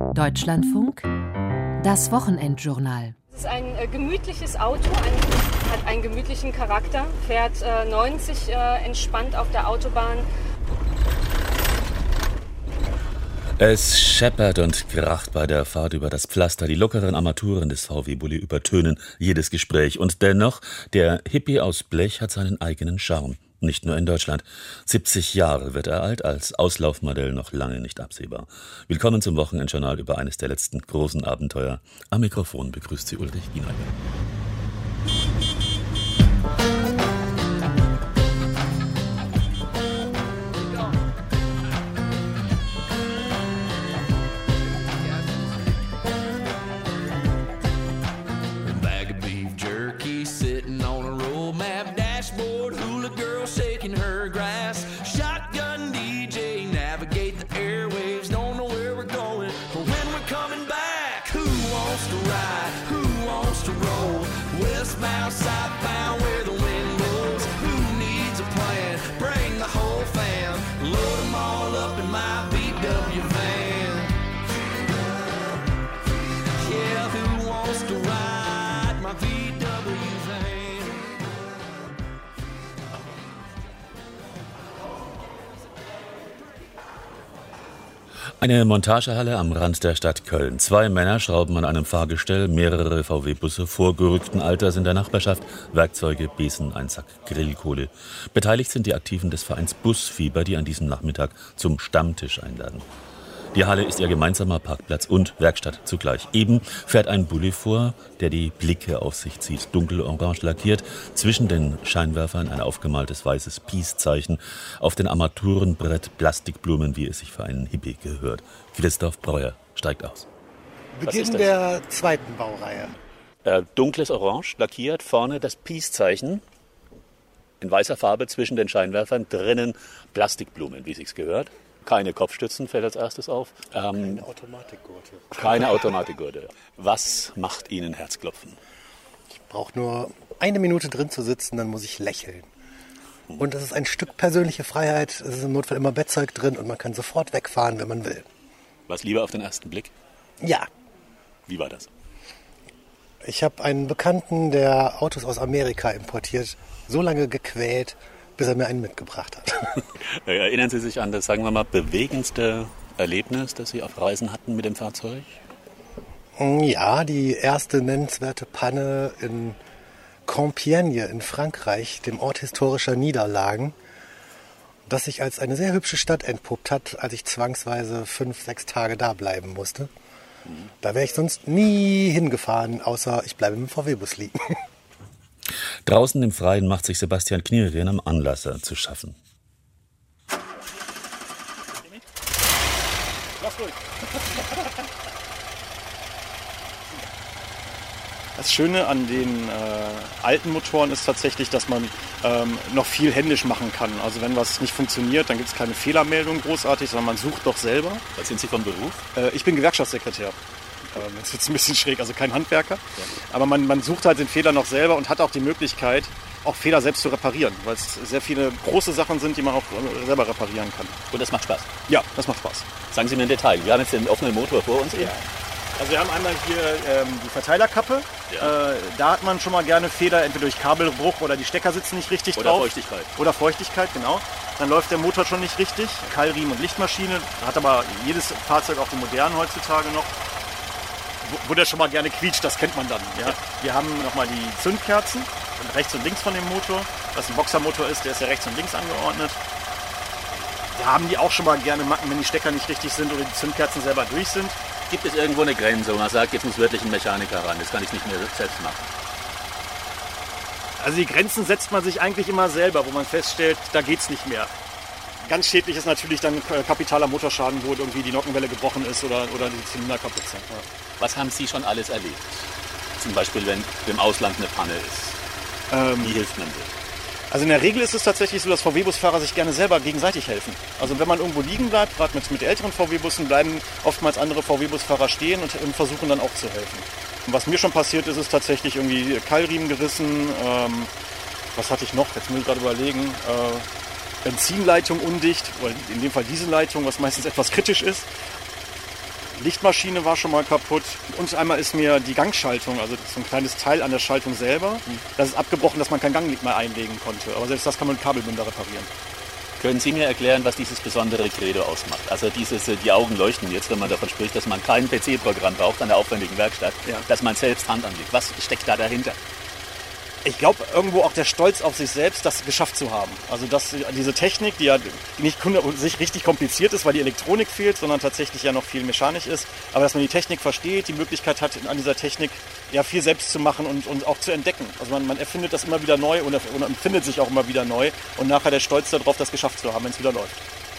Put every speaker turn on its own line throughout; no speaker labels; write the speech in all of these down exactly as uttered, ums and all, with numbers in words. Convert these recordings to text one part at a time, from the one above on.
Deutschlandfunk, das Wochenendjournal.
Es ist ein äh, gemütliches Auto, ein, hat einen gemütlichen Charakter, fährt äh, neunzig äh, entspannt auf der Autobahn.
Es scheppert und kracht bei der Fahrt über das Pflaster. Die lockeren Armaturen des V W-Bulli übertönen jedes Gespräch. Und dennoch, der Hippie aus Blech hat seinen eigenen Charme. Nicht nur in Deutschland. siebzig Jahre wird er alt, als Auslaufmodell noch lange nicht absehbar. Willkommen zum Wochenendjournal über eines der letzten großen Abenteuer. Am Mikrofon begrüßt Sie Ulrich Gieneiger. Eine Montagehalle am Rand der Stadt Köln. Zwei Männer schrauben an einem Fahrgestell mehrere V W-Busse vorgerückten Alters in der Nachbarschaft. Werkzeuge, Besen, ein Sack Grillkohle. Beteiligt sind die Aktiven des Vereins Busfieber, die an diesem Nachmittag zum Stammtisch einladen. Die Halle ist ihr gemeinsamer Parkplatz und Werkstatt zugleich. Eben fährt ein Bulli vor, der die Blicke auf sich zieht. Dunkelorange lackiert, zwischen den Scheinwerfern ein aufgemaltes weißes Peace-Zeichen, auf den Armaturenbrett Plastikblumen, wie es sich für einen Hippie gehört. Christoph Breuer steigt aus.
Beginn der zweiten Baureihe.
Äh, dunkles Orange lackiert, vorne das Peace-Zeichen in weißer Farbe zwischen den Scheinwerfern, drinnen Plastikblumen, wie es sich gehört. Keine Kopfstützen fällt als erstes auf. Ähm,
keine Automatikgurte.
Keine Automatikgurte. Was macht Ihnen Herzklopfen?
Ich brauche nur eine Minute drin zu sitzen, dann muss ich lächeln. Und das ist ein Stück persönliche Freiheit. Es ist im Notfall immer Bettzeug drin und man kann sofort wegfahren, wenn man will.
Was lieber auf den ersten Blick?
Ja.
Wie war das?
Ich habe einen Bekannten, der Autos aus Amerika importiert, so lange gequält, bis er mir einen mitgebracht hat.
Erinnern Sie sich an das, sagen wir mal, bewegendste Erlebnis, das Sie auf Reisen hatten mit dem Fahrzeug?
Ja, die erste nennenswerte Panne in Compiègne in Frankreich, dem Ort historischer Niederlagen, das sich als eine sehr hübsche Stadt entpuppt hat, als ich zwangsweise fünf, sechs Tage da bleiben musste. Mhm. Da wäre ich sonst nie hingefahren, außer ich bleibe im V W-Bus liegen.
Draußen im Freien macht sich Sebastian Knierien am Anlasser zu schaffen.
Das Schöne an den äh, alten Motoren ist tatsächlich, dass man ähm, noch viel händisch machen kann. Also wenn was nicht funktioniert, dann gibt es keine Fehlermeldung großartig, sondern man sucht doch selber.
Was sind Sie vom Beruf?
Äh, ich bin Gewerkschaftssekretär. Das ist jetzt ein bisschen schräg, also kein Handwerker. Aber man, man sucht halt den Fehler noch selber und hat auch die Möglichkeit, auch Fehler selbst zu reparieren, weil es sehr viele große Sachen sind, die man auch selber reparieren kann.
Und das macht Spaß?
Ja, das macht Spaß.
Sagen Sie mir ein Detail. Wir haben jetzt den offenen Motor vor uns.
Ja. Also wir haben einmal hier ähm, die Verteilerkappe. Ja. Äh, da hat man schon mal gerne Fehler, entweder durch Kabelbruch oder die Stecker sitzen nicht richtig
oder
drauf.
Oder Feuchtigkeit.
Oder Feuchtigkeit, genau. Dann läuft der Motor schon nicht richtig. Keilriemen und Lichtmaschine. Hat aber jedes Fahrzeug, auch die modernen heutzutage noch. Wo der schon mal gerne quietscht, das kennt man dann. Ja? Wir haben nochmal die Zündkerzen, rechts und links von dem Motor. Was ein Boxermotor ist, der ist ja rechts und links angeordnet. Da haben die auch schon mal gerne Macken, wenn die Stecker nicht richtig sind oder die Zündkerzen selber durch sind.
Gibt es irgendwo eine Grenze, wo man sagt, jetzt muss wirklich ein Mechaniker ran, das kann ich nicht mehr selbst machen?
Also die Grenzen setzt man sich eigentlich immer selber, wo man feststellt, da geht's nicht mehr. Ganz schädlich ist natürlich dann kapitaler Motorschaden, wo irgendwie die Nockenwelle gebrochen ist oder, oder die Zylinder kaputt sind. Ja.
Was haben Sie schon alles erlebt? Zum Beispiel, wenn im Ausland eine Panne ist.
Ähm,
Wie hilft man sich?
Also in der Regel ist es tatsächlich so, dass V W-Busfahrer sich gerne selber gegenseitig helfen. Also wenn man irgendwo liegen bleibt, gerade mit, mit älteren V W-Bussen, bleiben oftmals andere V W-Busfahrer stehen und, und versuchen dann auch zu helfen. Und was mir schon passiert ist, ist tatsächlich irgendwie Keilriemen gerissen. Ähm, was hatte ich noch? Jetzt muss ich gerade überlegen. Äh, Benzinleitung undicht, oder in dem Fall Dieselleitung, was meistens etwas kritisch ist. Lichtmaschine war schon mal kaputt. Und einmal ist mir die Gangschaltung, also so ein kleines Teil an der Schaltung selber, das ist abgebrochen, dass man kein Ganglicht mehr einlegen konnte. Aber selbst das kann man mit Kabelbinder reparieren.
Können Sie mir erklären, was dieses besondere Credo ausmacht? Also dieses, die Augen leuchten jetzt, wenn man davon spricht, dass man kein P C-Programm braucht an der aufwendigen Werkstatt, ja. dass man selbst Hand anlegt. Was steckt da dahinter?
Ich glaube, irgendwo auch der Stolz auf sich selbst, das geschafft zu haben. Also dass diese Technik, die ja nicht sich richtig kompliziert ist, weil die Elektronik fehlt, sondern tatsächlich ja noch viel mechanisch ist, aber dass man die Technik versteht, die Möglichkeit hat, an dieser Technik ja viel selbst zu machen und, und auch zu entdecken. Also man, man erfindet das immer wieder neu und, und empfindet sich auch immer wieder neu und nachher der Stolz darauf, das geschafft zu haben, wenn es wieder läuft.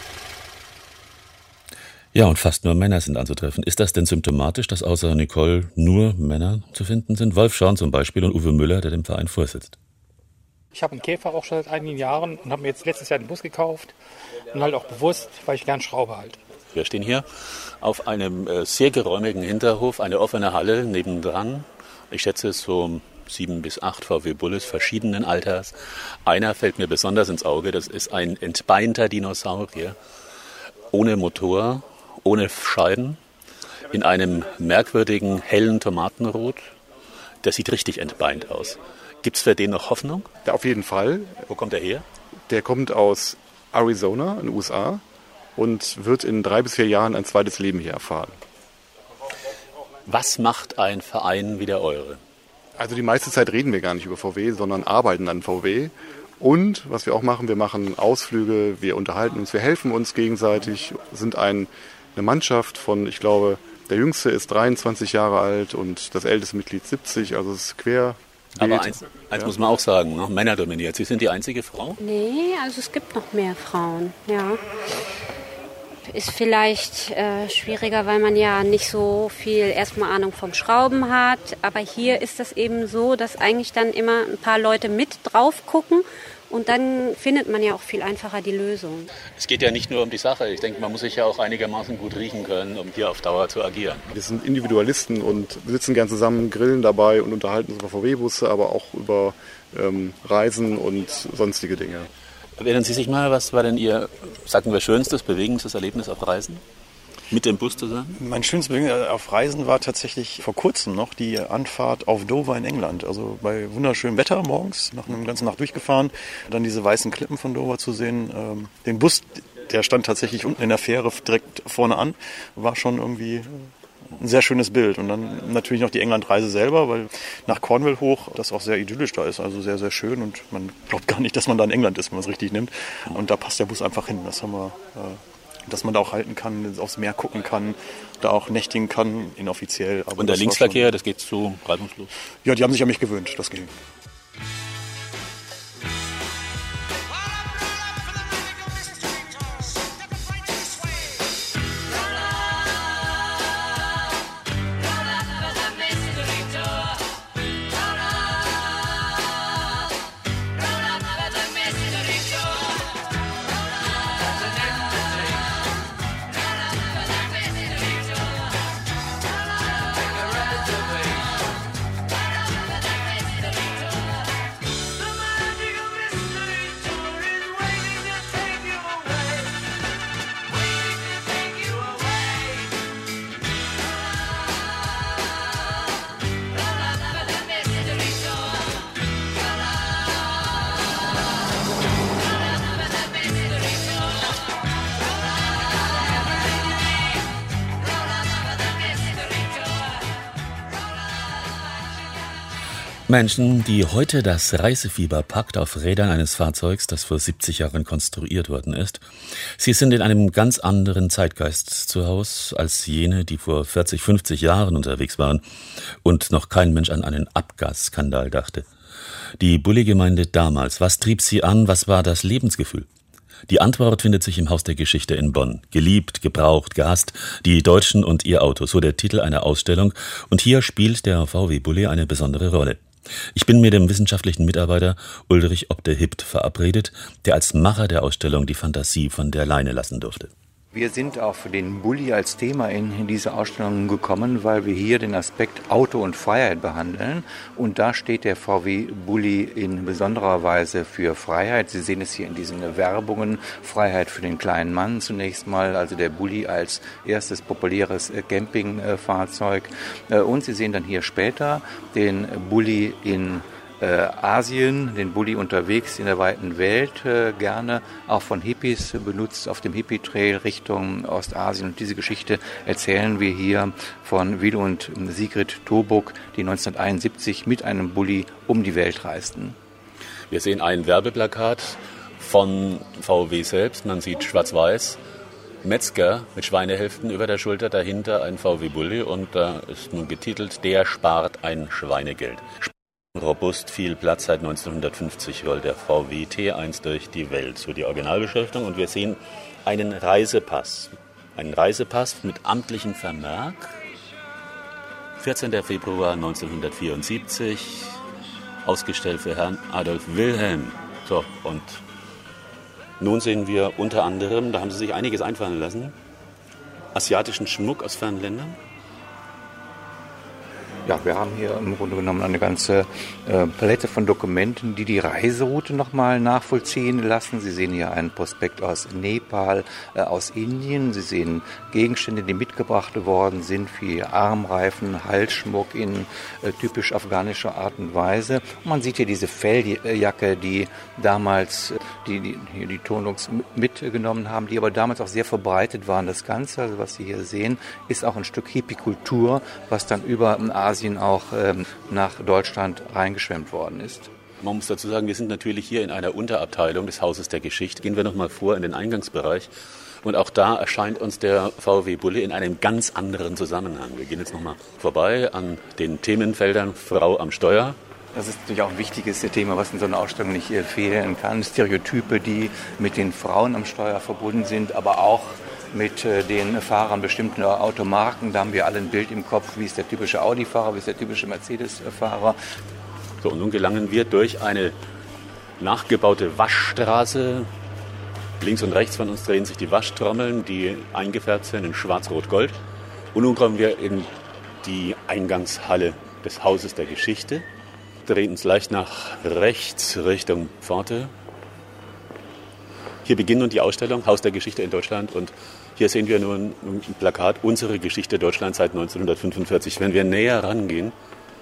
Ja, und fast nur Männer sind anzutreffen. Ist das denn symptomatisch, dass außer Nicole nur Männer zu finden sind? Wolf Schorn zum Beispiel und Uwe Müller, der dem Verein vorsitzt.
Ich habe einen Käfer auch schon seit einigen Jahren und habe mir jetzt letztes Jahr einen Bus gekauft. Und halt auch bewusst, weil ich gern schraube halt.
Wir stehen hier auf einem äh, sehr geräumigen Hinterhof, eine offene Halle nebendran. Ich schätze es so sieben bis acht V W Bullis verschiedenen Alters. Einer fällt mir besonders ins Auge, das ist ein entbeinter Dinosaurier. Ohne Motor, ohne Scheiben, in einem merkwürdigen hellen Tomatenrot. Der sieht richtig entbeint aus. Gibt es für den noch Hoffnung?
Ja, auf jeden Fall.
Wo kommt er her?
Der kommt aus Arizona in den U S A und wird in drei bis vier Jahren ein zweites Leben hier erfahren.
Was macht ein Verein wie der eure?
Also die meiste Zeit reden wir gar nicht über V W, sondern arbeiten an V W. Und was wir auch machen, wir machen Ausflüge, wir unterhalten uns, wir helfen uns gegenseitig, sind ein, eine Mannschaft von, ich glaube, der Jüngste ist dreiundzwanzig Jahre alt und das älteste Mitglied siebzig, also es ist quer.
Aber eins, eins ja. muss man auch sagen, ne? Männer dominiert. Sie sind die einzige Frau?
Nee, also es gibt noch mehr Frauen, ja. Ist vielleicht äh, schwieriger, weil man ja nicht so viel erstmal Ahnung vom Schrauben hat. Aber hier ist das eben so, dass eigentlich dann immer ein paar Leute mit drauf gucken. Und dann findet man ja auch viel einfacher die Lösung.
Es geht ja nicht nur um die Sache. Ich denke, man muss sich ja auch einigermaßen gut riechen können, um hier auf Dauer zu agieren.
Wir sind Individualisten und sitzen gern zusammen, grillen dabei und unterhalten uns über V W-Busse, aber auch über ähm, Reisen und sonstige Dinge.
Erinnern Sie sich mal, was war denn Ihr, sagen wir, schönstes, bewegendstes Erlebnis auf Reisen? Mit dem Bus zusammen?
Mein schönstes Erlebnis auf Reisen war tatsächlich vor kurzem noch die Anfahrt auf Dover in England. Also bei wunderschönem Wetter morgens, nach einer ganzen Nacht durchgefahren, dann diese weißen Klippen von Dover zu sehen. Ähm, den Bus, der stand tatsächlich unten in der Fähre direkt vorne an, war schon irgendwie ein sehr schönes Bild. Und dann natürlich noch die England-Reise selber, weil nach Cornwall hoch das auch sehr idyllisch da ist, also sehr, sehr schön. Und man glaubt gar nicht, dass man da in England ist, wenn man es richtig nimmt. Und da passt der Bus einfach hin. Das haben wir... Äh, dass man da auch halten kann, aufs Meer gucken kann, da auch nächtigen kann, inoffiziell. Aber
und der Linksverkehr, das geht so reibungslos?
Ja, die haben sich an mich gewöhnt, das ging.
Menschen, die heute das Reisefieber packt auf Rädern eines Fahrzeugs, das vor siebzig Jahren konstruiert worden ist. Sie sind in einem ganz anderen Zeitgeist zu Hause als jene, die vor vierzig, fünfzig Jahren unterwegs waren und noch kein Mensch an einen Abgasskandal dachte. Die Bulli-Gemeinde damals, was trieb sie an, was war das Lebensgefühl? Die Antwort findet sich im Haus der Geschichte in Bonn. Geliebt, gebraucht, gehasst, die Deutschen und ihr Auto, so der Titel einer Ausstellung. Und hier spielt der V W Bulli eine besondere Rolle. Ich bin mit dem wissenschaftlichen Mitarbeiter Ulrich Obde-Hipt verabredet, der als Macher der Ausstellung die Fantasie von der Leine lassen durfte.
Wir sind auf den Bulli als Thema in, in diese Ausstellung gekommen, weil wir hier den Aspekt Auto und Freiheit behandeln. Und da steht der V W Bulli in besonderer Weise für Freiheit. Sie sehen es hier in diesen Werbungen. Freiheit für den kleinen Mann zunächst mal, also der Bulli als erstes populäres Campingfahrzeug. Und Sie sehen dann hier später den Bulli in Äh, Asien, den Bulli unterwegs in der weiten Welt, äh, gerne auch von Hippies benutzt auf dem Hippie-Trail Richtung Ostasien. Und diese Geschichte erzählen wir hier von Will und Sigrid Turbuck, die neunzehnhunderteinundsiebzig mit einem Bulli um die Welt reisten.
Wir sehen ein Werbeplakat von V W selbst. Man sieht schwarz-weiß Metzger mit Schweinehälften über der Schulter, dahinter ein V W Bulli und da ist nun getitelt, der spart ein Schweinegeld. Robust, viel Platz, seit neunzehnhundertfünfzig rollt der V W T eins durch die Welt, so die Originalbeschriftung. Und wir sehen einen Reisepass, einen Reisepass mit amtlichem Vermerk, vierzehnten Februar neunzehnhundertvierundsiebzig, ausgestellt für Herrn Adolf Wilhelm. So, und nun sehen wir unter anderem, da haben Sie sich einiges einfallen lassen, asiatischen Schmuck aus fernen Ländern.
Ja, wir haben hier im Grunde genommen eine ganze äh, Palette von Dokumenten, die die Reiseroute nochmal nachvollziehen lassen. Sie sehen hier einen Prospekt aus Nepal, äh, aus Indien. Sie sehen Gegenstände, die mitgebracht worden sind, wie Armreifen, Halsschmuck in äh, typisch afghanischer Art und Weise. Und man sieht hier diese Felljacke, die damals äh, die, die, die, die Tonungs mitgenommen haben, die aber damals auch sehr verbreitet waren. Das Ganze, also was Sie hier sehen, ist auch ein Stück Hippie-Kultur, was dann über Asien Asien auch ähm, nach Deutschland reingeschwemmt worden ist.
Man muss dazu sagen, wir sind natürlich hier in einer Unterabteilung des Hauses der Geschichte. Gehen wir noch mal vor in den Eingangsbereich. Und auch da erscheint uns der V W Bulli in einem ganz anderen Zusammenhang. Wir gehen jetzt noch mal vorbei an den Themenfeldern Frau am Steuer.
Das ist natürlich auch ein wichtiges Thema, was in so einer Ausstellung nicht äh, fehlen kann. Stereotype, die mit den Frauen am Steuer verbunden sind, aber auch mit äh, den Fahrern bestimmter Automarken. Da haben wir alle ein Bild im Kopf, wie ist der typische Audi-Fahrer, wie ist der typische Mercedes-Fahrer.
So, und nun gelangen wir durch eine nachgebaute Waschstraße. Links und rechts von uns drehen sich die Waschtrommeln, die eingefärbt sind in schwarz-rot-gold. Und nun kommen wir in die Eingangshalle des Hauses der Geschichte. Drehen uns leicht nach rechts Richtung Pforte. Hier beginnt nun die Ausstellung Haus der Geschichte in Deutschland und hier sehen wir nun ein Plakat Unsere Geschichte Deutschland seit neunzehnhundertfünfundvierzig. Wenn wir näher rangehen,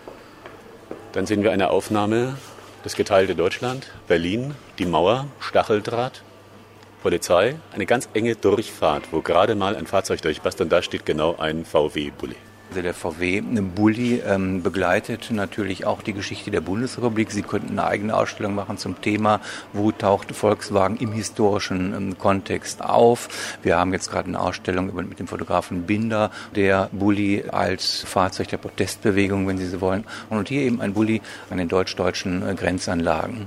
dann sehen wir eine Aufnahme des geteilte Deutschland, Berlin, die Mauer, Stacheldraht, Polizei, eine ganz enge Durchfahrt, wo gerade mal ein Fahrzeug durchpasst und da steht genau ein V W Bulli.
Also der V W Bulli ähm, begleitet natürlich auch die Geschichte der Bundesrepublik. Sie könnten eine eigene Ausstellung machen zum Thema, wo taucht Volkswagen im historischen ähm, Kontext auf. Wir haben jetzt gerade eine Ausstellung mit dem Fotografen Binder, der Bulli als Fahrzeug der Protestbewegung, wenn Sie so wollen. Und hier eben ein Bulli an den deutsch-deutschen äh, Grenzanlagen.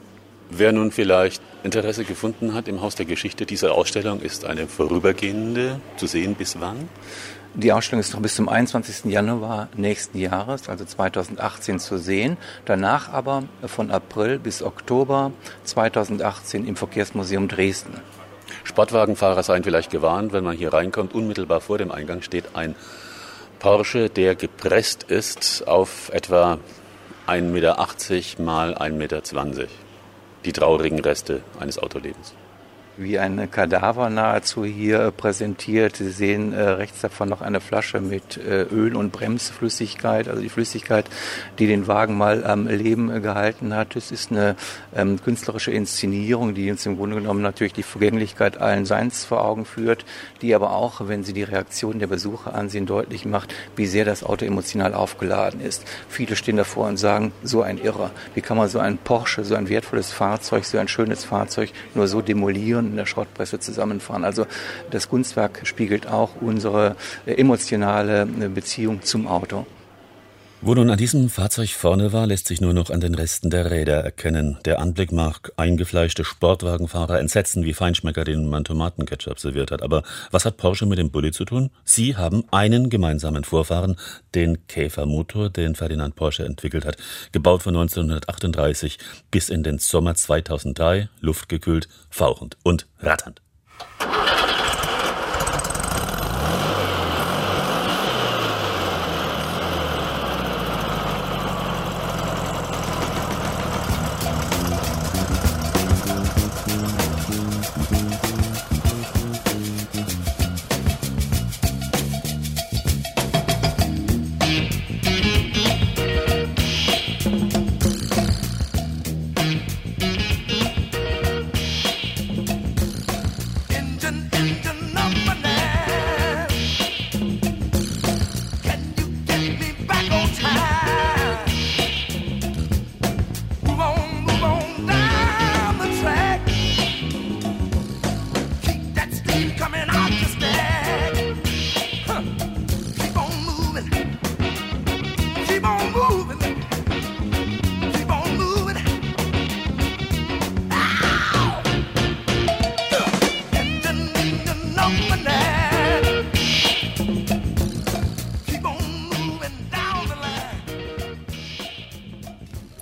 Wer nun vielleicht Interesse gefunden hat im Haus der Geschichte, diese Ausstellung ist eine vorübergehende, zu sehen bis wann?
Die Ausstellung ist noch bis zum einundzwanzigsten Januar nächsten Jahres, also zweitausendachtzehn, zu sehen. Danach aber von April bis Oktober zweitausendachtzehn im Verkehrsmuseum Dresden.
Sportwagenfahrer seien vielleicht gewarnt, wenn man hier reinkommt. Unmittelbar vor dem Eingang steht ein Porsche, der gepresst ist auf etwa ein Meter achtzig mal ein Meter zwanzig. Die traurigen Reste eines Autolebens.
Wie ein Kadaver nahezu hier präsentiert. Sie sehen äh, rechts davon noch eine Flasche mit äh, Öl- und Bremsflüssigkeit, also die Flüssigkeit, die den Wagen mal am Leben äh, gehalten hat. Es ist eine ähm, künstlerische Inszenierung, die uns im Grunde genommen natürlich die Vergänglichkeit allen Seins vor Augen führt, die aber auch, wenn Sie die Reaktion der Besucher ansehen, deutlich macht, wie sehr das Auto emotional aufgeladen ist. Viele stehen davor und sagen, so ein Irrer, wie kann man so ein Porsche, so ein wertvolles Fahrzeug, so ein schönes Fahrzeug nur so demolieren, in der Schrottpresse zusammenfahren. Also das Kunstwerk spiegelt auch unsere emotionale Beziehung zum Auto.
Wo nun an diesem Fahrzeug vorne war, lässt sich nur noch an den Resten der Räder erkennen. Der Anblick mag eingefleischte Sportwagenfahrer entsetzen, wie Feinschmecker, denen man Tomatenketchup serviert hat. Aber was hat Porsche mit dem Bulli zu tun? Sie haben einen gemeinsamen Vorfahren, den Käfermotor, den Ferdinand Porsche entwickelt hat. Gebaut von neunzehnhundertachtunddreißig bis in den Sommer zweitausenddrei, luftgekühlt, fauchend und ratternd.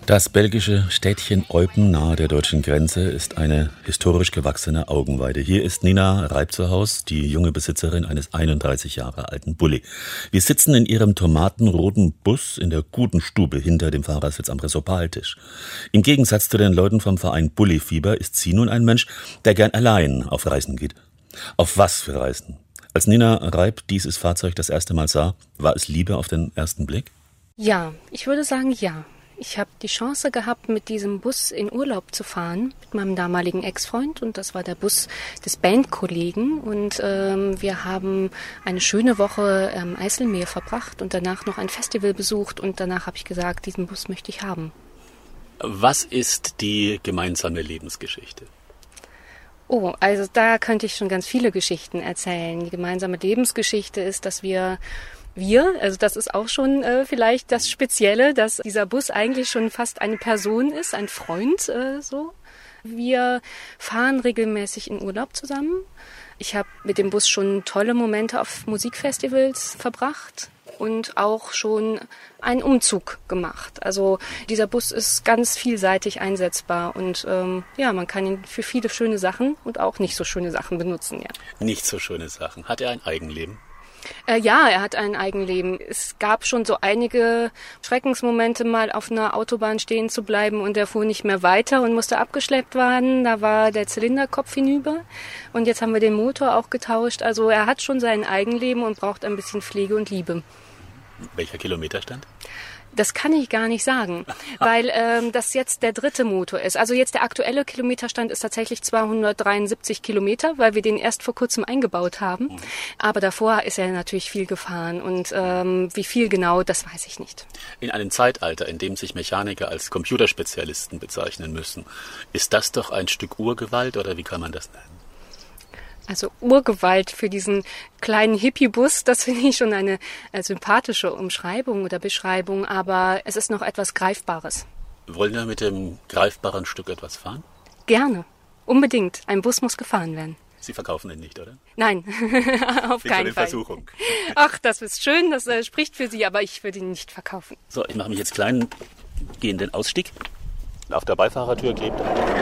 Das belgische Städtchen Eupen nahe der deutschen Grenze ist eine historisch gewachsene Augenweide. Hier ist Nina Reib zu Hause, die junge Besitzerin eines einunddreißig Jahre alten Bulli. Wir sitzen in ihrem tomatenroten Bus in der guten Stube hinter dem Fahrersitz am Resopaltisch. Im Gegensatz zu den Leuten vom Verein Bulli-Fieber ist sie nun ein Mensch, der gern allein auf Reisen geht. Auf was für Reisen? Als Nina Reib dieses Fahrzeug das erste Mal sah, war es Liebe auf den ersten Blick?
Ja, ich würde sagen ja. Ich habe die Chance gehabt, mit diesem Bus in Urlaub zu fahren, mit meinem damaligen Ex-Freund. Und das war der Bus des Bandkollegen. Und ähm, wir haben eine schöne Woche am Eiselmeer verbracht und danach noch ein Festival besucht. Und danach habe ich gesagt, diesen Bus möchte ich haben.
Was ist die gemeinsame Lebensgeschichte?
Oh, also da könnte ich schon ganz viele Geschichten erzählen. Die gemeinsame Lebensgeschichte ist, dass wir... Wir, also das ist auch schon äh, vielleicht das Spezielle, dass dieser Bus eigentlich schon fast eine Person ist, ein Freund äh, so. Wir fahren regelmäßig in Urlaub zusammen. Ich habe mit dem Bus schon tolle Momente auf Musikfestivals verbracht und auch schon einen Umzug gemacht. Also dieser Bus ist ganz vielseitig einsetzbar und ähm, ja, man kann ihn für viele schöne Sachen und auch nicht so schöne Sachen benutzen. Ja.
Nicht so schöne Sachen. Hat er ein Eigenleben?
Äh, ja, er hat ein Eigenleben. Es gab schon so einige Schreckensmomente, mal auf einer Autobahn stehen zu bleiben und er fuhr nicht mehr weiter und musste abgeschleppt werden. Da war der Zylinderkopf hinüber und jetzt haben wir den Motor auch getauscht. Also er hat schon sein Eigenleben und braucht ein bisschen Pflege und Liebe.
Welcher Kilometerstand?
Das kann ich gar nicht sagen, weil ähm, das jetzt der dritte Motor ist. Also jetzt der aktuelle Kilometerstand ist tatsächlich zweihundertdreiundsiebzig Kilometer, weil wir den erst vor kurzem eingebaut haben. Mhm. Aber davor ist er natürlich viel gefahren und ähm, wie viel genau, das weiß ich nicht.
In einem Zeitalter, in dem sich Mechaniker als Computerspezialisten bezeichnen müssen, ist das doch ein Stück Urgewalt oder wie kann man das nennen?
Also Urgewalt für diesen kleinen Hippie-Bus, das finde ich schon eine äh, sympathische Umschreibung oder Beschreibung, aber es ist noch etwas Greifbares.
Wollen wir mit dem greifbaren Stück etwas fahren?
Gerne, unbedingt. Ein Bus muss gefahren werden.
Sie verkaufen ihn nicht, oder?
Nein, auf
Bin
keinen
in
Fall.
Versuchung.
Ach, das ist schön, das äh, spricht für Sie, aber ich würde ihn nicht verkaufen.
So, ich mache mich jetzt klein, gehe in den Ausstieg. Auf der Beifahrertür klebt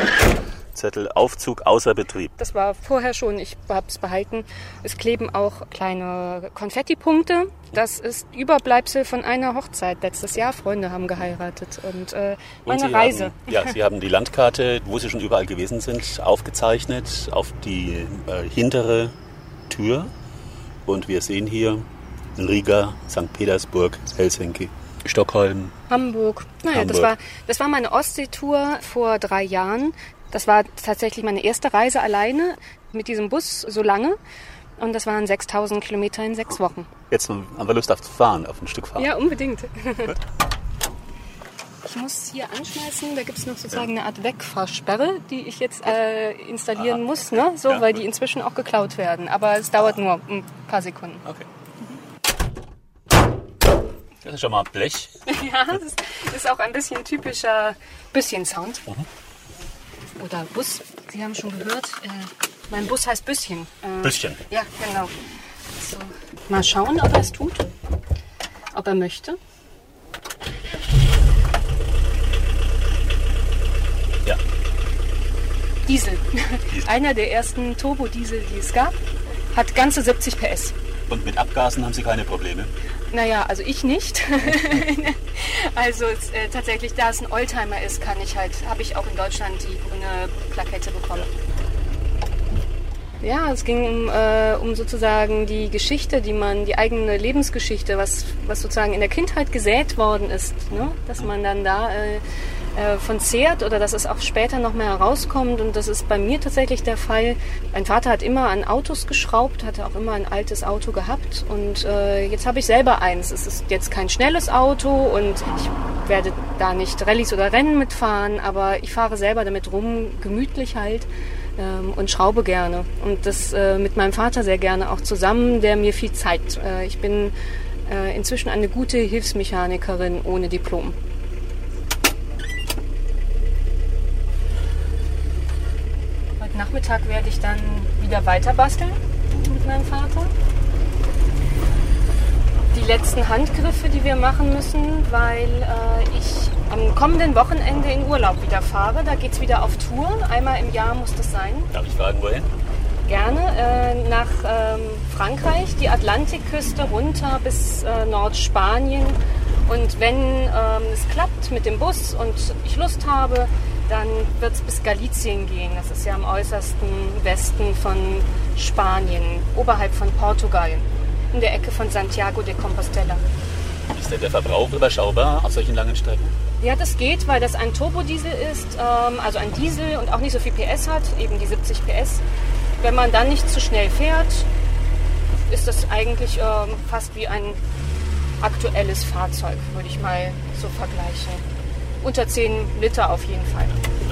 Zettel Aufzug außer Betrieb.
Das war vorher schon, ich habe es behalten. Es kleben auch kleine Konfettipunkte. Das ist Überbleibsel von einer Hochzeit. Letztes Jahr Freunde haben geheiratet und äh, meine
und Sie
Reise.
Haben, ja, Sie haben die Landkarte, wo Sie schon überall gewesen sind, aufgezeichnet auf die äh, hintere Tür. Und wir sehen hier Riga, Sankt Petersburg, Helsinki, Stockholm,
Hamburg. Naja,
Hamburg.
Das war, das war meine Ostseetour vor drei Jahren. Das war tatsächlich meine erste Reise alleine mit diesem Bus so lange. Und das waren sechstausend Kilometer in sechs Wochen.
Jetzt haben wir Lust auf zu fahren, auf ein Stück fahren.
Ja, unbedingt. Ich muss hier anschmeißen, da gibt es noch sozusagen eine Art Wegfahrsperre, die ich jetzt äh, installieren Aha. muss, ne? so, ja. weil die inzwischen auch geklaut werden. Aber es dauert nur ein paar Sekunden.
Okay. Das ist schon mal Blech.
Ja, das ist, ist auch ein bisschen typischer Büsschen-Sound. Mhm. Oder Bus, Sie haben schon gehört, äh, mein Bus heißt Büsschen. Äh,
Büsschen?
Ja, genau. So. Mal schauen, ob er es tut, ob er möchte.
Ja.
Diesel. Diesel. Einer der ersten Turbodiesel, die es gab, hat ganze siebzig P S.
Und mit Abgasen haben Sie keine Probleme?
Naja, also ich nicht. Also es, äh, tatsächlich, da es ein Oldtimer ist, kann ich halt, habe ich auch in Deutschland die grüne Plakette bekommen. Ja, es ging um, äh, um sozusagen die Geschichte, die man, die eigene Lebensgeschichte, was, was sozusagen in der Kindheit gesät worden ist, ne? Dass man dann da äh, äh, von zehrt oder dass es auch später noch mehr herauskommt. Und das ist bei mir tatsächlich der Fall. Mein Vater hat immer an Autos geschraubt, hatte auch immer ein altes Auto gehabt und äh, jetzt habe ich selber eins. Es ist jetzt kein schnelles Auto und ich werde da nicht Rallyes oder Rennen mitfahren, aber ich fahre selber damit rum, gemütlich halt. Und schraube gerne. Und das äh, mit meinem Vater sehr gerne auch zusammen, der mir viel zeigt. Äh, ich bin äh, inzwischen eine gute Hilfsmechanikerin ohne Diplom. Heute Nachmittag werde ich dann wieder weiter basteln mit meinem Vater. die letzten Handgriffe, die wir machen müssen, weil äh, ich am kommenden Wochenende in Urlaub wieder fahre. Da geht es wieder auf Tour. Einmal im Jahr muss das sein.
Darf ich fragen, wohin?
Gerne. Äh, nach ähm, Frankreich, die Atlantikküste runter bis äh, Nordspanien. Und wenn ähm, es klappt mit dem Bus und ich Lust habe, dann wird es bis Galicien gehen. Das ist ja am äußersten Westen von Spanien, oberhalb von Portugal, in der Ecke von Santiago de Compostela.
Ist denn der Verbrauch überschaubar auf solchen langen Strecken?
Ja, das geht, weil das ein Turbodiesel ist, ähm, also ein Diesel und auch nicht so viel P S hat, eben die siebzig P S. Wenn man dann nicht zu schnell fährt, ist das eigentlich ähm, fast wie ein aktuelles Fahrzeug, würde ich mal so vergleichen. Unter zehn Liter auf jeden Fall.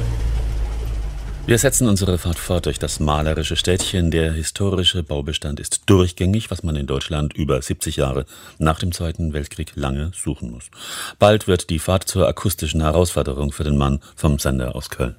Wir setzen unsere Fahrt fort durch das malerische Städtchen. Der historische Baubestand ist durchgängig, was man in Deutschland über siebzig Jahre nach dem Zweiten Weltkrieg lange suchen muss. Bald wird die Fahrt zur akustischen Herausforderung für den Mann vom Sender aus Köln.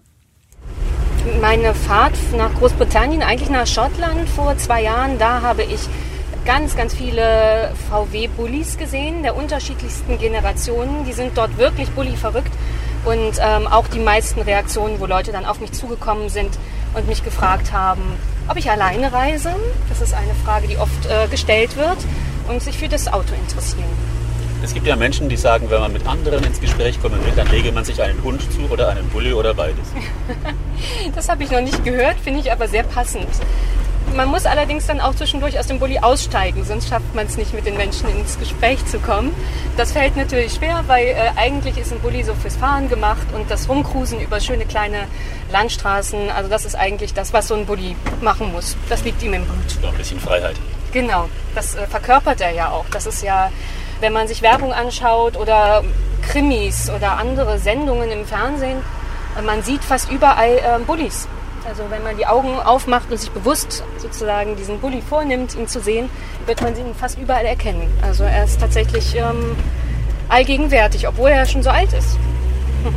Meine Fahrt nach Großbritannien, eigentlich nach Schottland vor zwei Jahren, da habe ich ganz, ganz viele V W-Bullis gesehen, der unterschiedlichsten Generationen. Die sind dort wirklich Bulli verrückt. Und ähm, auch die meisten Reaktionen, wo Leute dann auf mich zugekommen sind und mich gefragt haben, ob ich alleine reise. Das ist eine Frage, die oft äh, gestellt wird und sich für das Auto interessieren.
Es gibt ja Menschen, die sagen, wenn man mit anderen ins Gespräch kommen will, dann lege man sich einen Hund zu oder einen Bulli oder beides.
Das habe ich noch nicht gehört, finde ich aber sehr passend. Man muss allerdings dann auch zwischendurch aus dem Bulli aussteigen, sonst schafft man es nicht, mit den Menschen ins Gespräch zu kommen. Das fällt natürlich schwer, weil äh, eigentlich ist ein Bulli so fürs Fahren gemacht und das Rumcruisen über schöne kleine Landstraßen, also das ist eigentlich das, was so ein Bulli machen muss. Das liegt ihm im Blut.
Ja, ein bisschen Freiheit.
Genau, das äh, verkörpert er ja auch. Das ist ja, wenn man sich Werbung anschaut oder Krimis oder andere Sendungen im Fernsehen, äh, man sieht fast überall äh, Bullis. Also wenn man die Augen aufmacht und sich bewusst sozusagen diesen Bulli vornimmt, ihn zu sehen, wird man ihn fast überall erkennen. Also er ist tatsächlich ähm, allgegenwärtig, obwohl er schon so alt ist. Hm.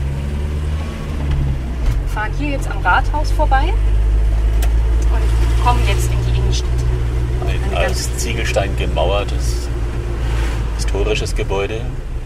Wir fahren hier jetzt am Rathaus vorbei und kommen jetzt in die Innenstadt.
Ein als Ziegelstein gemauertes, historisches Gebäude.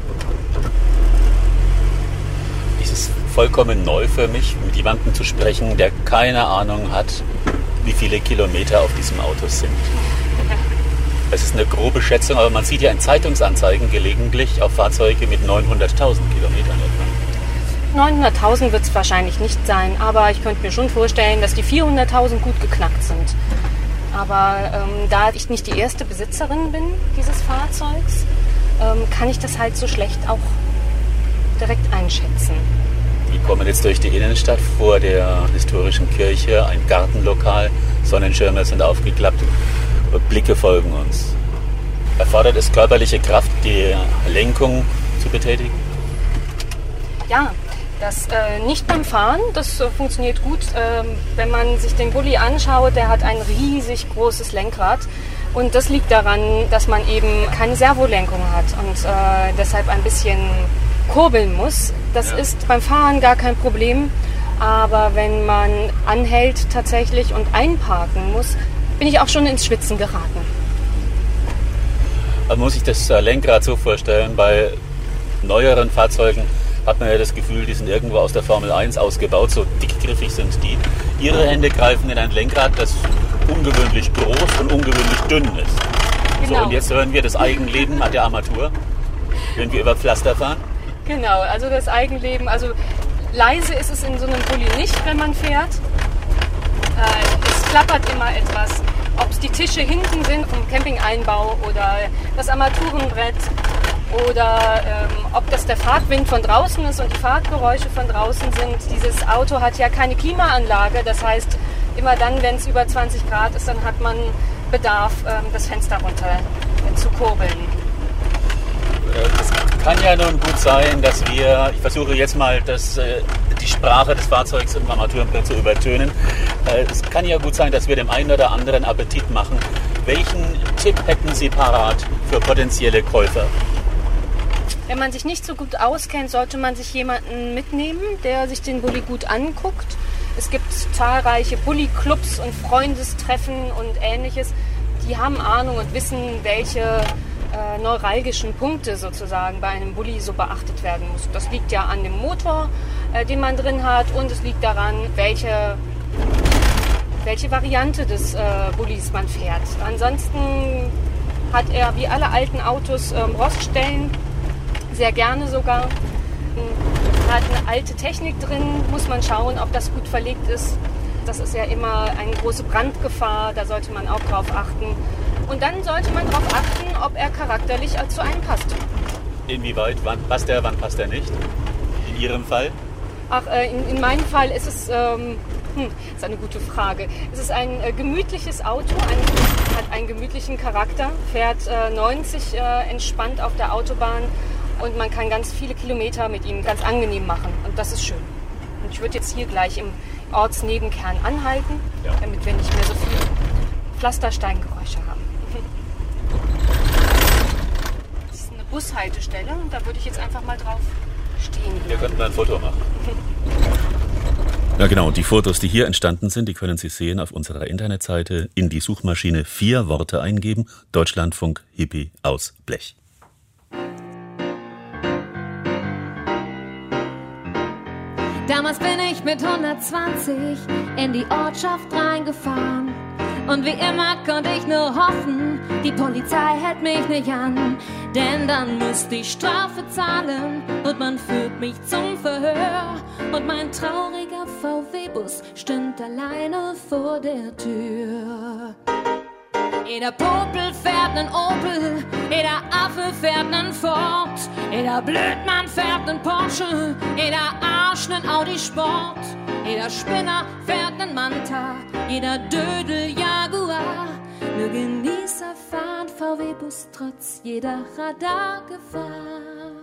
Dieses vollkommen neu für mich, mit jemandem zu sprechen, der keine Ahnung hat, wie viele Kilometer auf diesem Auto sind. Es ist eine grobe Schätzung, aber man sieht ja in Zeitungsanzeigen gelegentlich auf Fahrzeuge mit neunhunderttausend Kilometern etwa.
neunhunderttausend wird es wahrscheinlich nicht sein, aber ich könnte mir schon vorstellen, dass die vierhunderttausend gut geknackt sind. Aber ähm, da ich nicht die erste Besitzerin bin dieses Fahrzeugs, ähm, kann ich das halt so schlecht auch direkt einschätzen.
Wir kommen jetzt durch die Innenstadt vor der historischen Kirche, ein Gartenlokal, Sonnenschirme sind aufgeklappt, Blicke folgen uns. Erfordert es körperliche Kraft, die Lenkung zu betätigen?
Ja, das äh, nicht beim Fahren, das äh, funktioniert gut. Ähm, wenn man sich den Bulli anschaut, der hat ein riesig großes Lenkrad. Und das liegt daran, dass man eben keine Servolenkung hat und äh, deshalb ein bisschen kurbeln muss. Das ja. ist beim Fahren gar kein Problem. Aber wenn man anhält tatsächlich und einparken muss, bin ich auch schon ins Schwitzen geraten.
Man muss sich das Lenkrad so vorstellen, bei neueren Fahrzeugen hat man ja das Gefühl, die sind irgendwo aus der Formel eins ausgebaut, so dickgriffig sind die. Ihre Hände greifen in ein Lenkrad, das ungewöhnlich groß und ungewöhnlich dünn ist. Genau. So, und jetzt hören wir das Eigenleben an der Armatur, wenn wir über Pflaster fahren.
Genau, also das Eigenleben, also leise ist es in so einem Bulli nicht, wenn man fährt. Äh, es klappert immer etwas, ob es die Tische hinten sind vom Campingeinbau oder das Armaturenbrett oder ähm, ob das der Fahrtwind von draußen ist und die Fahrtgeräusche von draußen sind. Dieses Auto hat ja keine Klimaanlage, das heißt, immer dann, wenn es über zwanzig Grad ist, dann hat man Bedarf, ähm, das Fenster runter äh, zu kurbeln.
Es kann ja nun gut sein, dass wir, ich versuche jetzt mal das, äh, die Sprache des Fahrzeugs im Armaturenbrett zu übertönen. Äh, es kann ja gut sein, dass wir dem einen oder anderen Appetit machen. Welchen Tipp hätten Sie parat für potenzielle Käufer?
Wenn man sich nicht so gut auskennt, sollte man sich jemanden mitnehmen, der sich den Bulli gut anguckt. Es gibt zahlreiche Bulli-Clubs und Freundestreffen und Ähnliches. Die haben Ahnung und wissen, welche äh, äh, neuralgischen Punkte sozusagen bei einem Bulli so beachtet werden muss. Das liegt ja an dem Motor, äh, den man drin hat, und es liegt daran, welche, welche Variante des äh, Bullis man fährt. Ansonsten hat er wie alle alten Autos ähm, Roststellen, sehr gerne sogar. Hat eine alte Technik drin, muss man schauen, ob das gut verlegt ist. Das ist ja immer eine große Brandgefahr, da sollte man auch drauf achten. Und dann sollte man darauf achten, ob er charakterlich zu einem passt.
Inwieweit? Wann passt er, wann passt er nicht? In Ihrem Fall?
Ach, äh, in, in meinem Fall ist es, ähm, hm, ist eine gute Frage. Es ist ein äh, gemütliches Auto, ein, hat einen gemütlichen Charakter, fährt äh, neunzig äh, entspannt auf der Autobahn und man kann ganz viele Kilometer mit ihm ganz angenehm machen und das ist schön. Und ich würde jetzt hier gleich im Ortsnebenkern anhalten, ja, damit wir nicht mehr so viele Pflastersteingeräusche haben. Das ist eine Bushaltestelle und da würde ich jetzt einfach mal drauf stehen.
Wir könnten ein Foto machen. Ja genau, und die Fotos, die hier entstanden sind, die können Sie sehen auf unserer Internetseite. In die Suchmaschine vier Worte eingeben: Deutschlandfunk Hippie aus Blech.
Damals bin ich mit hundertzwanzig in die Ortschaft reingefahren. Und wie immer konnte ich nur hoffen, die Polizei hält mich nicht an. Denn dann müsste ich Strafe zahlen und man führt mich zum Verhör. Und mein trauriger V W-Bus stimmt alleine vor der Tür. Jeder Popel fährt nen Opel, jeder Affe fährt nen Ford, jeder Blödmann fährt nen Porsche, jeder Arsch nen Audi Sport, jeder Spinner fährt nen Manta, jeder Dödel Jaguar. Nur Genießer fahren V W-Bus trotz jeder Radargefahr.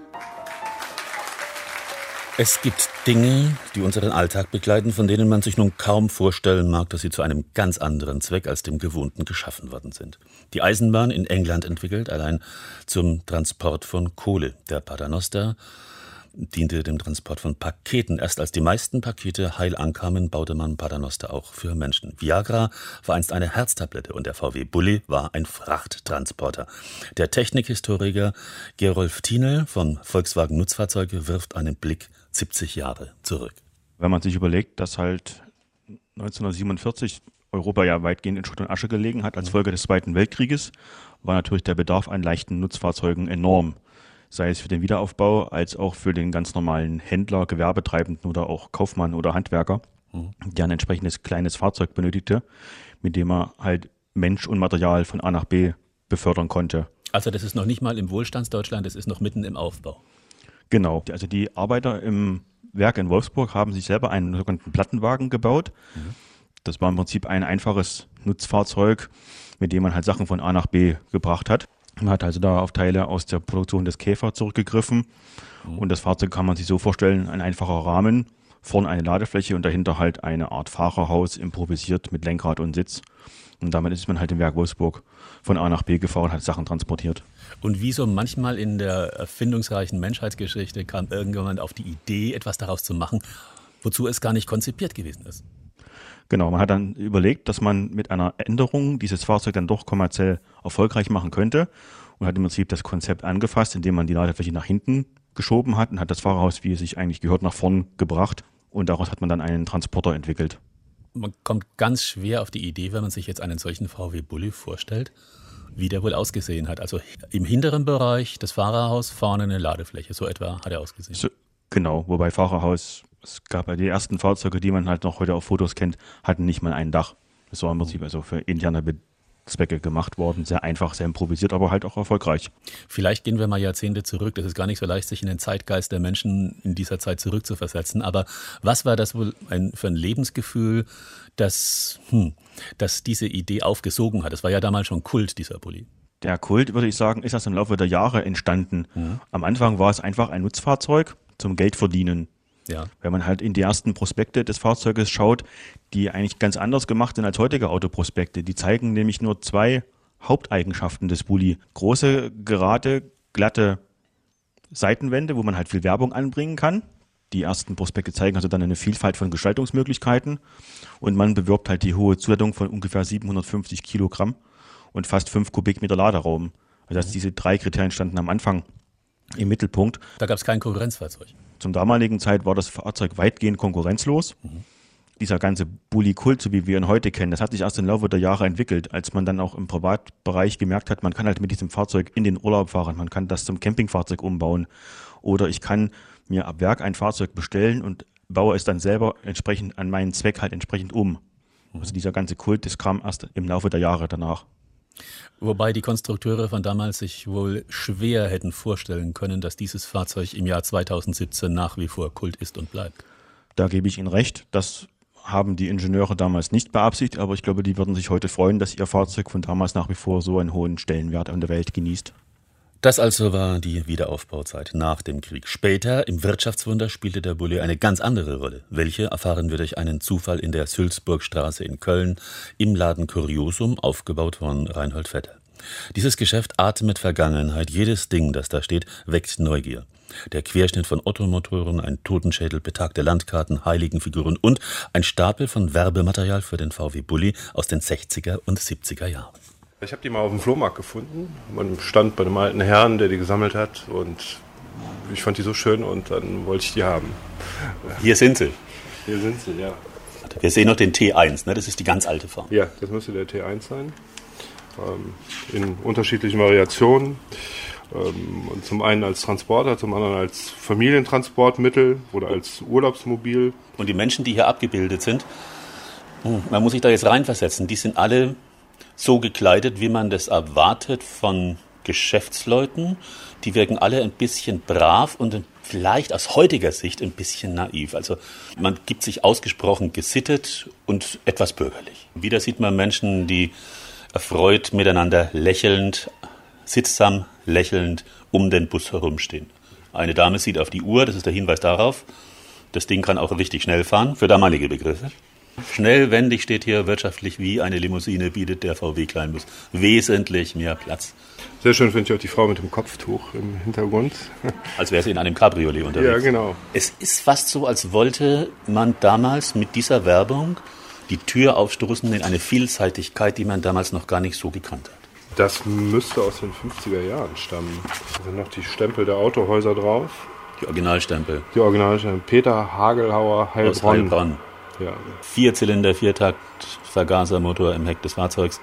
Es gibt Dinge, die unseren Alltag begleiten, von denen man sich nun kaum vorstellen mag, dass sie zu einem ganz anderen Zweck als dem gewohnten geschaffen worden sind. Die Eisenbahn in England entwickelt, allein zum Transport von Kohle. Der Paternoster diente dem Transport von Paketen. Erst als die meisten Pakete heil ankamen, baute man Paternoster auch für Menschen. Viagra war einst eine Herztablette und der V W Bulli war ein Frachttransporter. Der Technikhistoriker Gerolf Thienel von Volkswagen Nutzfahrzeuge wirft einen Blick siebzig Jahre zurück.
Wenn man sich überlegt, dass halt neunzehnhundertsiebenundvierzig Europa ja weitgehend in Schutt und Asche gelegen hat als Folge des Zweiten Weltkrieges, war natürlich der Bedarf an leichten Nutzfahrzeugen enorm. Sei es für den Wiederaufbau, als auch für den ganz normalen Händler, Gewerbetreibenden oder auch Kaufmann oder Handwerker, mhm. der ein entsprechendes kleines Fahrzeug benötigte, mit dem er halt Mensch und Material von A nach B befördern konnte.
Also das ist noch nicht mal im Wohlstandsdeutschland, das ist noch mitten im Aufbau.
Genau, also die Arbeiter im Werk in Wolfsburg haben sich selber einen sogenannten Plattenwagen gebaut. Mhm. Das war im Prinzip ein einfaches Nutzfahrzeug, mit dem man halt Sachen von A nach B gebracht hat. Man hat also da auf Teile aus der Produktion des Käfer zurückgegriffen. Mhm. Und das Fahrzeug kann man sich so vorstellen, ein einfacher Rahmen, vorne eine Ladefläche und dahinter halt eine Art Fahrerhaus, improvisiert mit Lenkrad und Sitz. Und damit ist man halt im Werk Wolfsburg von A nach B gefahren und hat Sachen transportiert.
Und wie so manchmal in der erfindungsreichen Menschheitsgeschichte kam irgendjemand auf die Idee, etwas daraus zu machen, wozu es gar nicht konzipiert gewesen ist.
Genau, man hat dann überlegt, dass man mit einer Änderung dieses Fahrzeug dann doch kommerziell erfolgreich machen könnte und hat im Prinzip das Konzept angefasst, indem man die Ladefläche nach hinten geschoben hat und hat das Fahrerhaus, wie es sich eigentlich gehört, nach vorn gebracht und daraus hat man dann einen Transporter entwickelt.
Man kommt ganz schwer auf die Idee, wenn man sich jetzt einen solchen V W Bulli vorstellt, wie der wohl ausgesehen hat. Also im hinteren Bereich das Fahrerhaus, vorne eine Ladefläche, so etwa hat er ausgesehen. So,
genau, wobei Fahrerhaus, es gab ja die ersten Fahrzeuge, die man halt noch heute auf Fotos kennt, hatten nicht mal ein Dach. Das war im Prinzip also für interne Zwecke gemacht worden, sehr einfach, sehr improvisiert, aber halt auch erfolgreich.
Vielleicht gehen wir mal Jahrzehnte zurück. Das ist gar nicht so leicht, sich in den Zeitgeist der Menschen in dieser Zeit zurückzuversetzen. Aber was war das wohl ein, für ein Lebensgefühl, das, hm, das diese Idee aufgesogen hat? Das war ja damals schon Kult, dieser Bulli.
Der Kult, würde ich sagen, ist erst im Laufe der Jahre entstanden. Mhm. Am Anfang war es einfach ein Nutzfahrzeug zum Geldverdienen. Ja. Wenn man halt in die ersten Prospekte des Fahrzeuges schaut, die eigentlich ganz anders gemacht sind als heutige Autoprospekte. Die zeigen nämlich nur zwei Haupteigenschaften des Bulli. Große, gerade, glatte Seitenwände, wo man halt viel Werbung anbringen kann. Die ersten Prospekte zeigen also dann eine Vielfalt von Gestaltungsmöglichkeiten. Und man bewirbt halt die hohe Zuladung von ungefähr siebenhundertfünfzig Kilogramm und fast fünf Kubikmeter Laderaum. Also dass diese drei Kriterien standen am Anfang im Mittelpunkt.
Da gab es kein Konkurrenzfahrzeug.
Zum damaligen Zeit war das Fahrzeug weitgehend konkurrenzlos. Mhm. Dieser ganze Bulli-Kult, so wie wir ihn heute kennen, das hat sich erst im Laufe der Jahre entwickelt, als man dann auch im Privatbereich gemerkt hat, man kann halt mit diesem Fahrzeug in den Urlaub fahren, man kann das zum Campingfahrzeug umbauen oder ich kann mir ab Werk ein Fahrzeug bestellen und baue es dann selber entsprechend an meinen Zweck halt entsprechend um. Also dieser ganze Kult, das kam erst im Laufe der Jahre danach.
Wobei die Konstrukteure von damals sich wohl schwer hätten vorstellen können, dass dieses Fahrzeug im Jahr zweitausendsiebzehn nach wie vor Kult ist und bleibt.
Da gebe ich Ihnen recht, das haben die Ingenieure damals nicht beabsichtigt, aber ich glaube, die würden sich heute freuen, dass ihr Fahrzeug von damals nach wie vor so einen hohen Stellenwert in der Welt genießt.
Das also war die Wiederaufbauzeit nach dem Krieg. Später im Wirtschaftswunder spielte der Bulli eine ganz andere Rolle. Welche erfahren wir durch einen Zufall in der Sülzburgstraße in Köln im Laden Kuriosum, aufgebaut von Reinhold Vetter. Dieses Geschäft atmet Vergangenheit. Jedes Ding, das da steht, weckt Neugier. Der Querschnitt von Ottomotoren, ein Totenschädel, betagte Landkarten, Heiligenfiguren und ein Stapel von Werbematerial für den V W Bulli aus den sechziger und siebziger Jahren.
Ich habe die mal auf dem Flohmarkt gefunden. Man stand bei einem alten Herrn, der die gesammelt hat und ich fand die so schön und dann wollte ich die haben.
Hier sind sie.
Hier sind sie, ja.
Wir sehen noch den T eins, ne? Das ist die ganz alte Form.
Ja, das müsste der T eins sein. Ähm, in unterschiedlichen Variationen. Ähm, und zum einen als Transporter, zum anderen als Familientransportmittel oder als Urlaubsmobil.
Und die Menschen, die hier abgebildet sind, man muss sich da jetzt reinversetzen, die sind alle so gekleidet, wie man das erwartet von Geschäftsleuten. Die wirken alle ein bisschen brav und vielleicht aus heutiger Sicht ein bisschen naiv. Also man gibt sich ausgesprochen gesittet und etwas bürgerlich. Wieder sieht man Menschen, die erfreut miteinander lächelnd, sittsam lächelnd um den Bus herumstehen. Eine Dame sieht auf die Uhr, das ist der Hinweis darauf, das Ding kann auch richtig schnell fahren, für damalige Begriffe. Schnell, wendig steht hier, wirtschaftlich wie eine Limousine bietet der V W Kleinbus wesentlich mehr Platz.
Sehr schön finde ich auch die Frau mit dem Kopftuch im Hintergrund.
Als wäre sie in einem Cabriolet unterwegs.
Ja, genau.
Es ist fast so, als wollte man damals mit dieser Werbung die Tür aufstoßen in eine Vielseitigkeit, die man damals noch gar nicht so gekannt hat.
Das müsste aus den fünfziger Jahren stammen. Da sind noch die Stempel der Autohäuser drauf.
Die Originalstempel.
Die Originalstempel. Peter Hagelhauer, Heilbronn.
Aus Heilbronn.
Ja.
Vierzylinder, Viertakt, Vergasermotor im Heck des Fahrzeugs.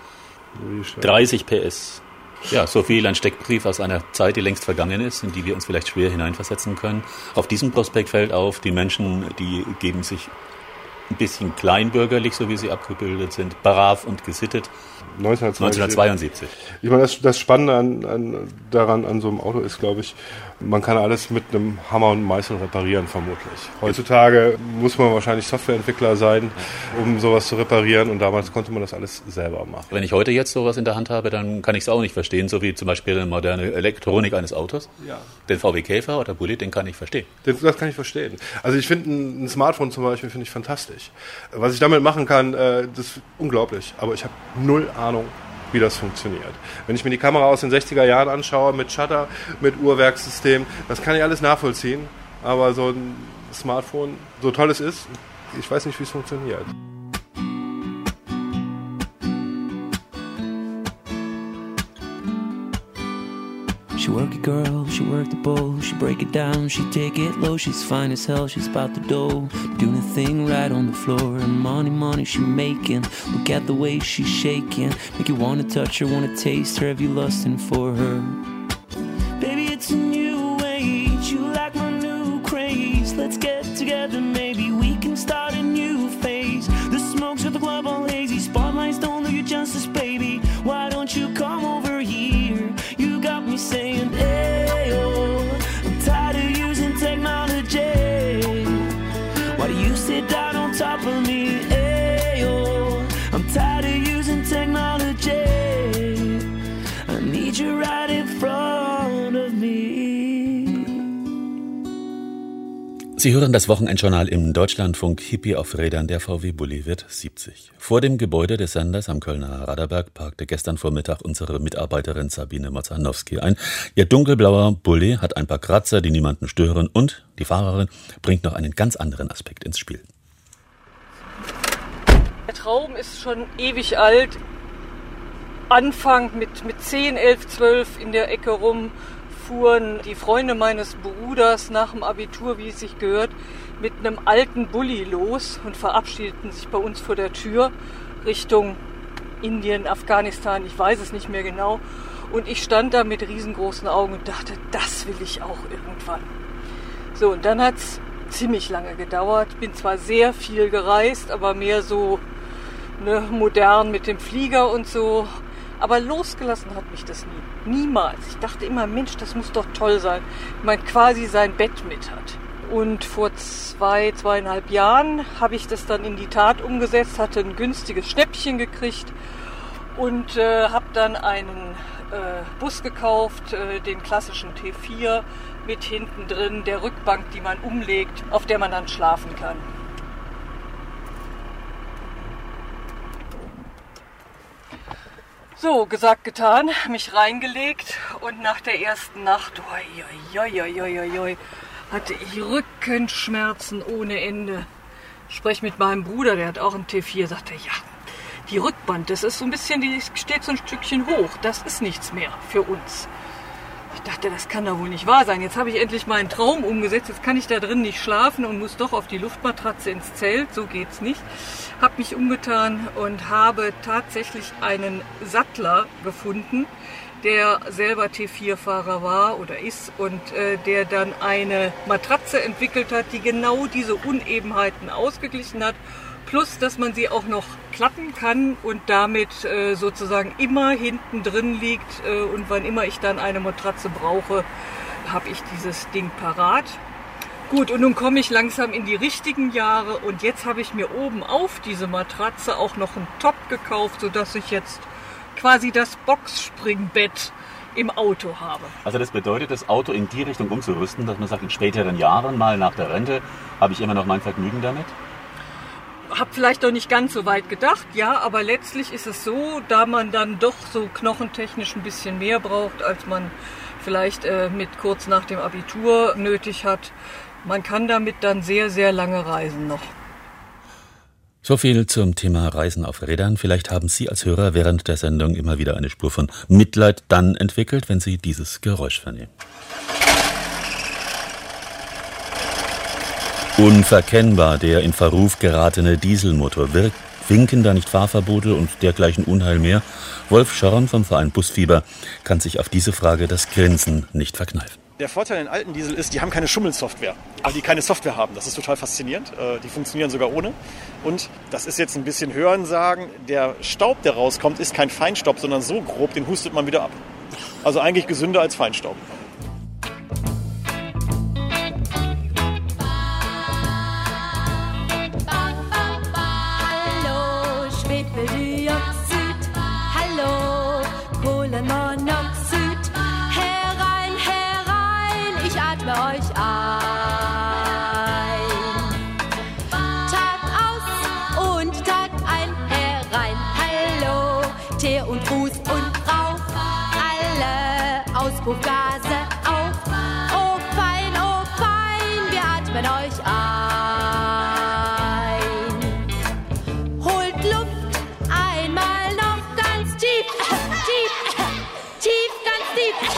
dreißig P S. Ja, so viel ein Steckbrief aus einer Zeit, die längst vergangen ist, in die wir uns vielleicht schwer hineinversetzen können. Auf diesem Prospekt fällt auf, die Menschen, die geben sich ein bisschen kleinbürgerlich, so wie sie abgebildet sind, brav und gesittet. neunzehnhundertzweiundsiebzig.
Ich meine, das, das Spannende an, an, daran an so einem Auto ist, glaube ich, man kann alles mit einem Hammer und Meißel reparieren, vermutlich. Heutzutage muss man wahrscheinlich Softwareentwickler sein, um sowas zu reparieren, und damals konnte man das alles selber machen.
Wenn ich heute jetzt sowas in der Hand habe, dann kann ich es auch nicht verstehen, so wie zum Beispiel eine moderne Elektronik eines Autos. Ja. Den V W Käfer oder Bulli, den kann ich verstehen.
Den, das kann ich verstehen. Also ich finde ein, ein Smartphone zum Beispiel, finde ich fantastisch. Was ich damit machen kann, äh, das ist unglaublich, aber ich habe null Ahnung, wie das funktioniert. Wenn ich mir die Kamera aus den sechziger Jahren anschaue, mit Shutter, mit Uhrwerkssystem, das kann ich alles nachvollziehen, aber so ein Smartphone, so toll es ist, ich weiß nicht, wie es funktioniert.
She work it, girl, she work the bowl, she break it down, she take it low, she's fine as hell, she's about the dough, doing a thing right on the floor, and money, money she making, look at the way she's shaking, make you wanna touch her, wanna taste her, have you lusting for her? Baby, it's a new age, you like my new craze, let's get together, maybe we can start a new phase, the smoke's got the club all hazy, spotlights don't do you justice, baby, why don't you come over here? You got me saying, ayo, I'm tired of using technology. Why do you sit down on top of me? Ayo, I'm tired of using technology. I need you right in front of me.
Sie hören das Wochenendjournal im Deutschlandfunk. Hippie auf Rädern, der V W Bulli wird siebzig. Vor dem Gebäude des Senders am Kölner Raderberg parkte gestern Vormittag unsere Mitarbeiterin Sabine Mozanowski ein. Ihr dunkelblauer Bulli hat ein paar Kratzer, die niemanden stören, und die Fahrerin bringt noch einen ganz anderen Aspekt ins Spiel.
Der Traum ist schon ewig alt. Anfang mit, mit zehn, elf, zwölf in der Ecke rum, fuhren die Freunde meines Bruders nach dem Abitur, wie es sich gehört, mit einem alten Bulli los und verabschiedeten sich bei uns vor der Tür Richtung Indien, Afghanistan, ich weiß es nicht mehr genau. Und ich stand da mit riesengroßen Augen und dachte, das will ich auch irgendwann. So, und dann hat es ziemlich lange gedauert. Bin zwar sehr viel gereist, aber mehr so ne, modern mit dem Flieger und so. Aber losgelassen hat mich das nie. Niemals. Ich dachte immer, Mensch, das muss doch toll sein, wenn man quasi sein Bett mit hat. Und vor zwei, zweieinhalb Jahren habe ich das dann in die Tat umgesetzt, hatte ein günstiges Schnäppchen gekriegt und äh, habe dann einen äh, Bus gekauft, äh, den klassischen T vier mit hinten drin der Rückbank, die man umlegt, auf der man dann schlafen kann. So, gesagt, getan, mich reingelegt und nach der ersten Nacht, oi, oi, oi, oi, oi, oi, hatte ich Rückenschmerzen ohne Ende. Sprech mit meinem Bruder, der hat auch einen T vier, sagte, ja, die Rückwand, das ist so ein bisschen, die steht so ein Stückchen hoch, das ist nichts mehr für uns. Ich dachte, das kann doch wohl nicht wahr sein. Jetzt habe ich endlich meinen Traum umgesetzt, jetzt kann ich da drin nicht schlafen und muss doch auf die Luftmatratze ins Zelt, so geht's nicht. Habe mich umgetan und habe tatsächlich einen Sattler gefunden, der selber T vier Fahrer war oder ist und äh, der dann eine Matratze entwickelt hat, die genau diese Unebenheiten ausgeglichen hat, plus dass man sie auch noch klappen kann und damit äh, sozusagen immer hinten drin liegt äh, und wann immer ich dann eine Matratze brauche, habe ich dieses Ding parat. Gut, und nun komme ich langsam in die richtigen Jahre und jetzt habe ich mir oben auf diese Matratze auch noch einen Top gekauft, sodass ich jetzt quasi das Boxspringbett im Auto habe.
Also das bedeutet, das Auto in die Richtung umzurüsten, dass man sagt, in späteren Jahren, mal nach der Rente, habe ich immer noch mein Vergnügen damit?
Hab vielleicht noch nicht ganz so weit gedacht, ja, aber letztlich ist es so, da man dann doch so knochentechnisch ein bisschen mehr braucht, als man vielleicht äh, mit kurz nach dem Abitur nötig hat. Man kann damit dann sehr, sehr lange reisen noch.
So viel zum Thema Reisen auf Rädern. Vielleicht haben Sie als Hörer während der Sendung immer wieder eine Spur von Mitleid dann entwickelt, wenn Sie dieses Geräusch vernehmen. Unverkennbar der in Verruf geratene Dieselmotor wirkt, winken da nicht Fahrverbote und dergleichen Unheil mehr. Wolf Schorn vom Verein Busfieber kann sich auf diese Frage das Grinsen nicht verkneifen.
Der Vorteil in alten Diesel ist, die haben keine Schummelsoftware, weil die keine Software haben. Das ist total faszinierend. Die funktionieren sogar ohne. Und das ist jetzt ein bisschen Hörensagen. Der Staub, der rauskommt, ist kein Feinstaub, sondern so grob, den hustet man wieder ab. Also eigentlich gesünder als Feinstaub.
Hallo Schwefeldioxid, hallo Kohlenmonoxid. Herein, herein, ich atme euch ein. Tag aus und Tag ein, herein, hallo Teer und Ruß und Rauch. Alle Auspuffgase auf. Oh fein, oh fein, wir atmen euch ein. Holt Luft einmal noch ganz tief, tief, tief, ganz tief.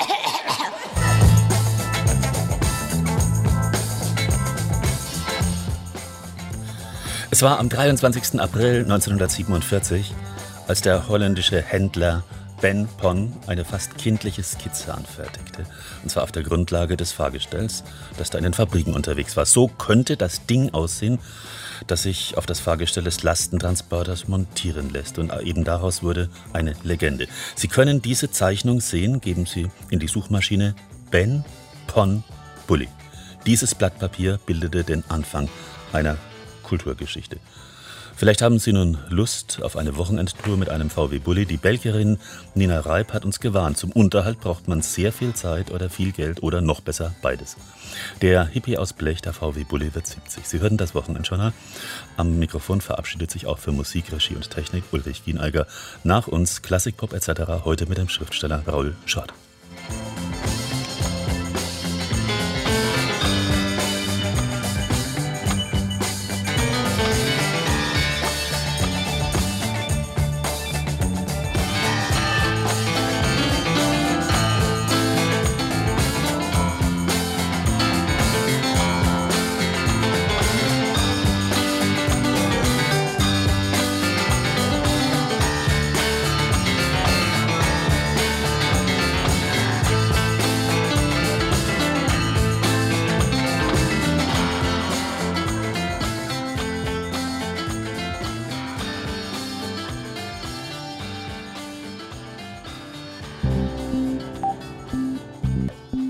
Es war am dreiundzwanzigsten April neunzehnhundertsiebenundvierzig, als der holländische Händler Ben Pon eine fast kindliche Skizze anfertigte. Und zwar auf der Grundlage des Fahrgestells, das da in den Fabriken unterwegs war. So könnte das Ding aussehen, das sich auf das Fahrgestell des Lastentransporters montieren lässt. Und eben daraus wurde eine Legende. Sie können diese Zeichnung sehen, geben Sie in die Suchmaschine Ben Pon Bulli. Dieses Blatt Papier bildete den Anfang einer Kulturgeschichte. Vielleicht haben Sie nun Lust auf eine Wochenendtour mit einem V W Bulli. Die Belgierin Nina Reib hat uns gewarnt. Zum Unterhalt braucht man sehr viel Zeit oder viel Geld oder noch besser beides. Der Hippie aus Blech, der V W Bulli, wird siebzig. Sie hörten das Wochenendjournal. Am Mikrofon verabschiedet sich auch für Musik, Regie und Technik Ulrich Gieneiger. Nach uns Klassikpop et cetera. Heute mit dem Schriftsteller Raoul Schad.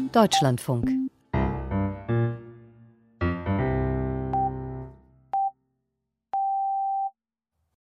Deutschlandfunk.